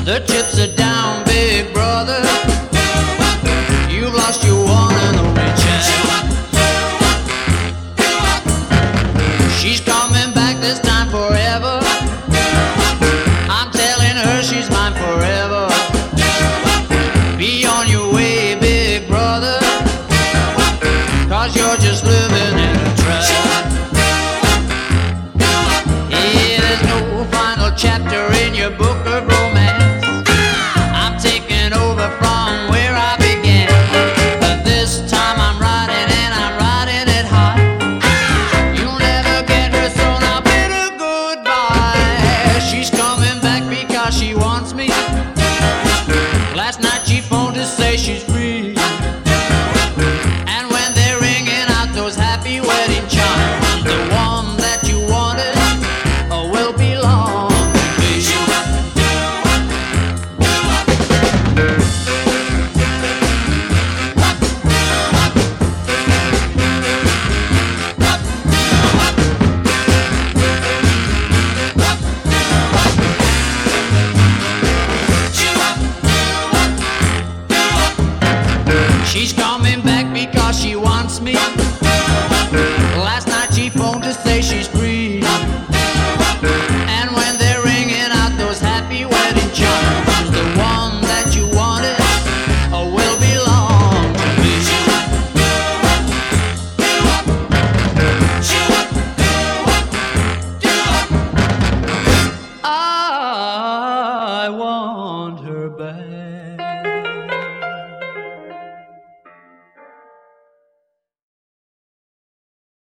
The chips are down, big brother. You've lost your one and only chance. She's coming back this time forever. I'm telling her she's mine forever. Be on your way, big brother, 'cause you're just living in a trap. Yeah, there's no final chapter in your book of romance. I'm taking over from where I began, but this time I'm riding and I'm riding it hard. You'll never get her, so now bid her goodbye. She's coming back because she wants me. Last night she phoned to say she's free. And when they're ringing out those happy wedding chimes, the one that you wanted will belong to me. She's coming back because she wants me. Last night she phoned to say she's free. And when they're ringing out those happy wedding chimes, the one that you wanted will belong to me. I want her back.